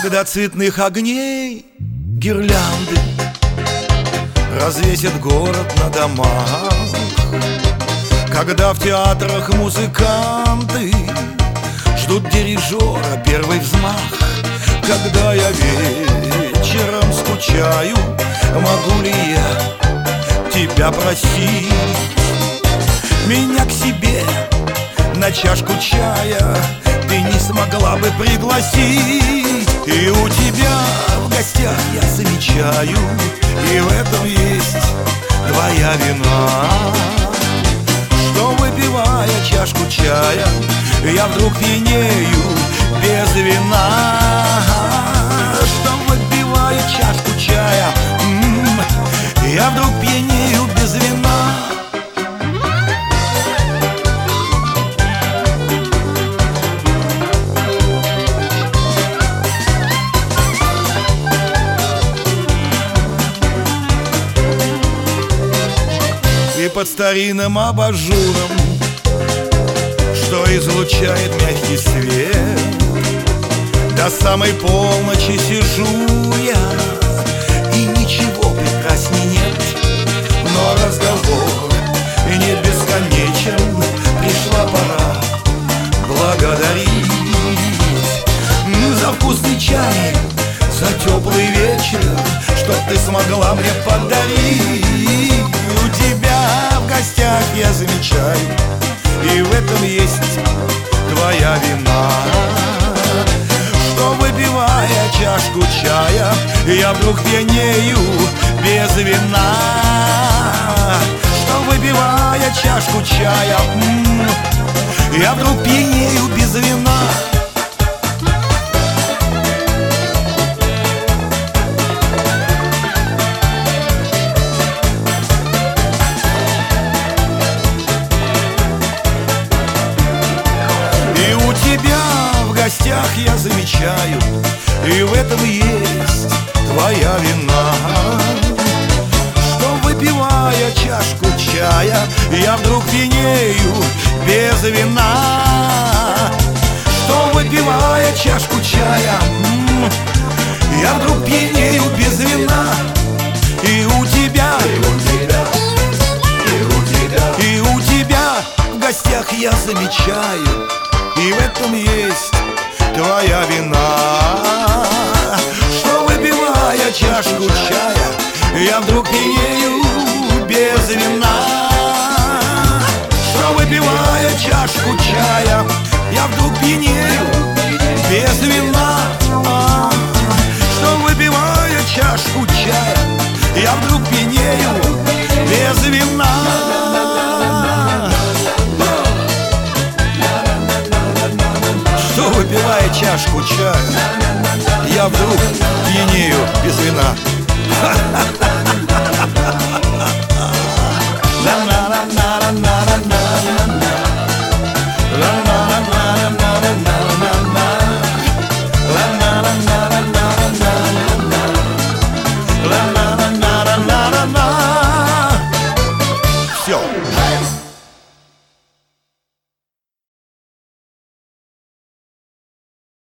Когда цветных огней гирлянды развесит город на домах, когда в театрах музыканты ждут дирижера первый взмах, когда я вечером скучаю, могу ли я тебя просить? Меня к себе на чашку чая ты не смогла бы пригласить. И у тебя в гостях я замечаю, и в этом есть твоя вина, что, выпивая чашку чая, я вдруг пьянею без вина. Что, выпивая чашку чая, я вдруг пьянею без вина. И под старинным абажуром, что излучает мягкий свет, до самой полночи сижу я, и ничего прекрасней нет. Но разговор не бесконечен, пришла пора благодарить за вкусный чай, за теплый вечер, что ты смогла мне подарить. У тебя в гостях я замечаю, и в этом есть твоя вина, что, выпивая чашку чая, я вдруг пьянею без вина. Что, выпивая чашку чая, я вдруг пьянею без вина. В гостях я замечаю, и в этом есть твоя вина, что, выпивая чашку чая, я вдруг пьянею без вина. Что, выпивая чашку чая, я вдруг пьянею без вина. И у тебя, и у тебя в гостях я замечаю, и в этом есть твоя вина, что, выпивая чашку чая, я вдруг пьянею без вина. Что, выпивая чашку чая, я вдруг пьянею без вина. Что, выпивая чашку чая, я вдруг пьянею без вина. Что, выпивая чашку чая, я вдруг пьянею без вина.